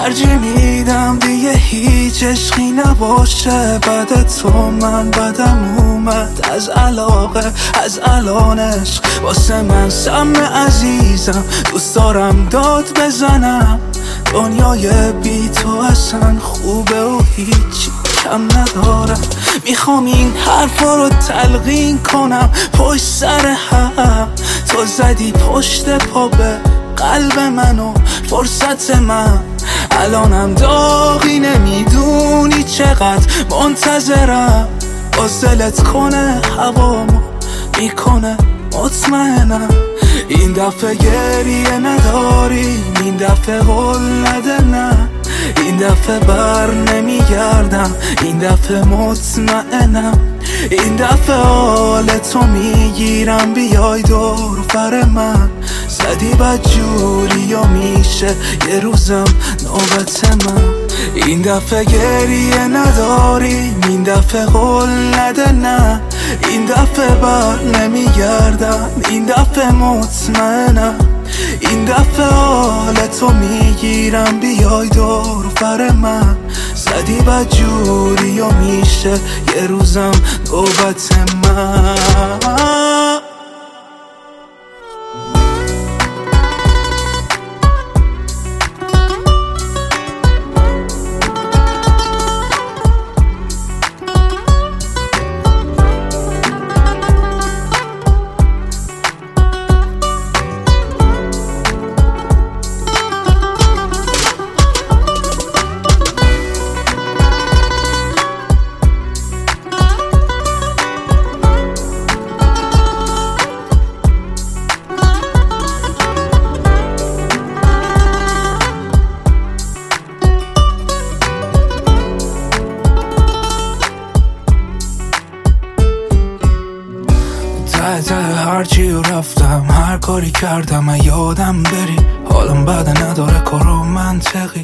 ترجیح میدم دیگه هیچ عشقی نباشه. بعد تو من بدم اومد از علاقه، از الان عشق واسه من سم عزیزم. دوست دارم داد بزنم، دنیای بی تو اصلا خوبه و هیچی کم ندارم. میخوام این حرفا رو تلقین کنم پشت سر هم. تو زدی پشت پا به قلب منو فرصت من، الانم داغی نمیدونی چقدر منتظرم. باز دلت کنه هوامو میکنه مطمئنم. این دفعه گریه نداریم، این دفعه قول نده نه، این دفعه بر نمیگردم، این دفعه مطمئنم. این دفعه حال تو میگیرم بیای دور بر من. زدی بد جوری و میشه یه روزم نوبت من. این دفعه گریه نداریم، این دفعه قول نده نه، این دفعه بر نمیگردم، این دفعه مطمئنم. این دفعه حال تو میگیرم بیای دور بر من. زدی بد جوری و میشه یه روزم نوبت من. هرچی رفتم، هر کاری کردم یادم بری. حالم بد نداره کارو منطقی،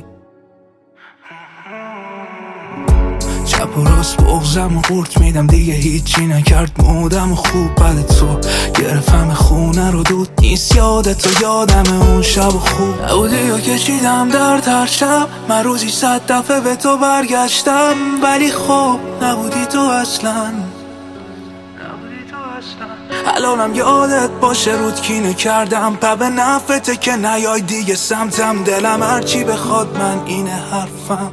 چپ و راست بغزم و قورت میدم دیگه هیچی نکرد مودم. خوب بعد تو گرفتم خونه رو دود نیست یادتو، یادم اون شب خوب نبودی و کشیدم در هر شب. من روزی 100 دفعه به تو برگشتم ولی خب نبودی تو اصلا. الانم یادت باشه رود کینه کردم، پا به نفته که نیای دیگه سمتم. دلم هرچی بخواد من اینه حرفم.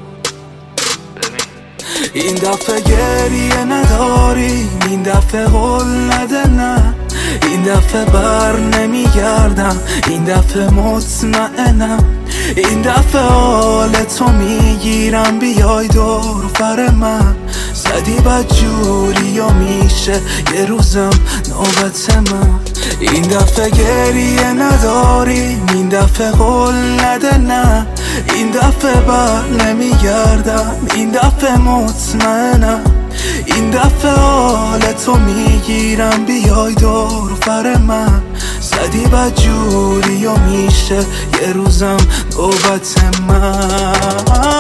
این دفعه گریه نداریم، این دفعه قول نده نه، این دفعه بر نمیگردم، این دفعه مطمئنم. این دفعه حال تو میگیرم بیای دور بر من. زدی بد جوری و میشه یه روزم نوبت من. این دفعه گریه نداریم، این دفعه قول نده نه، این دفعه بر نمیگردم، این دفعه مطمئنم. این دفعه حال تو میگیرم بیای دور بر من. زدی بد جوری و میشه یه روزم نوبت من.